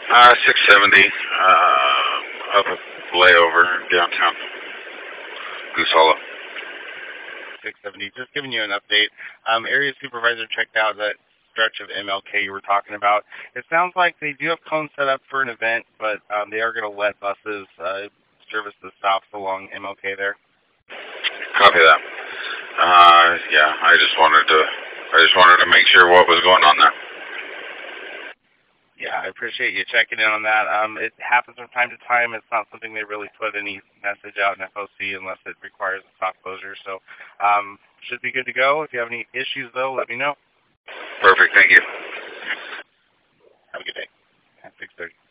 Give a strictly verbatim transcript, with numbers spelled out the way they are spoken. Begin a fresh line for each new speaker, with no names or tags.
Uh, six seventy, uh, up a layover downtown Goose Hollow.
six seventy. Just giving you an update. Um, area supervisor checked out that stretch of M L K you were talking about. It sounds like they do have cones set up for an event, but um, they are going to let buses uh, service the stops along M L K there.
Copy that. Uh, yeah, I just wanted to, I just wanted to make sure what was going on there.
Yeah, I appreciate you checking in on that. Um, it happens from time to time. It's not something they really put any message out in F O C unless it requires a stop closure. So um, should be good to go. If you have any issues, though, let me know.
Perfect. Thank you.
Have a good day. At six thirty.